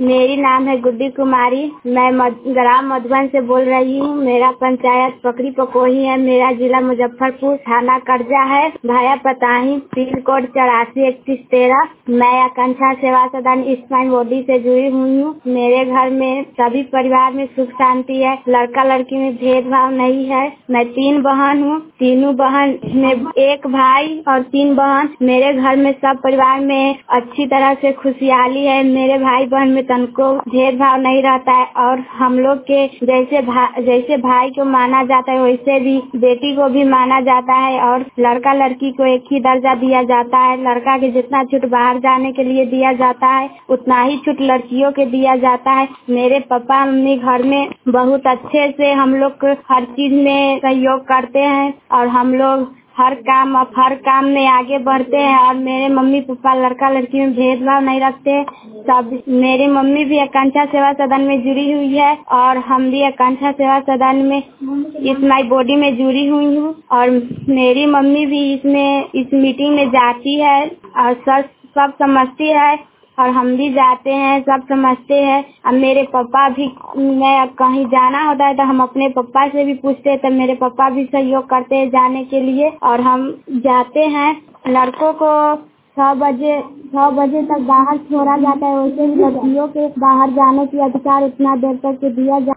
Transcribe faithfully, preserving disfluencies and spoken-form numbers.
मेरी नाम है गुड्डी कुमारी। मैं मध, ग्राम मधुबन से बोल रही हूँ। मेरा पंचायत पकड़ी पकोही है। मेरा जिला मुजफ्फरपुर, थाना करजा है, भाया पताही, पिन कोड चौरासी इकतीस तेरह। मैं आकांक्षा सेवा सदन इस्माइल बॉडी से जुड़ी हुई हूँ। मेरे घर में सभी परिवार में सुख शांति है। लड़का लड़की में भेदभाव नहीं है। मैं तीन बहन हूँ। तीनों बहन में एक भाई और तीन बहन। मेरे घर में सब परिवार में अच्छी तरह से खुशहाली है। मेरे भाई बहन में तनको भेदभाव नहीं रहता है और हम लोग के जैसे भा, जैसे भाई को माना जाता है वैसे भी बेटी को भी माना जाता है और लड़का लड़की को एक ही दर्जा दिया जाता है। लड़का के जितना छूट बाहर जाने के लिए दिया जाता है उतना ही छूट लड़कियों के दिया जाता है। मेरे पापा मम्मी घर में बहुत अच्छे से हम लोग हर चीज में सहयोग करते हैं और हम लोग हर काम अब हर काम में आगे बढ़ते हैं और मेरे मम्मी पापा लड़का लड़की में भेदभाव नहीं रखते। सब मेरी मम्मी भी आकांक्षा सेवा सदन में जुड़ी हुई है और हम भी आकांक्षा सेवा सदन में इस माई बॉडी में जुड़ी हुई हूँ और मेरी मम्मी भी इसमें इस मीटिंग में जाती है और सब सब समझती है और हम भी जाते हैं, सब समझते हैं। अब मेरे पापा भी, मैं कहीं जाना होता है तो हम अपने पापा से भी पूछते हैं तो मेरे पापा भी सहयोग करते हैं जाने के लिए और हम जाते हैं। लड़कों को छह बजे छह बजे तक बाहर छोड़ा जाता है, वैसे ही लड़कियों के बाहर जाने की अधिकार उतना देर तक के दिया जाता है।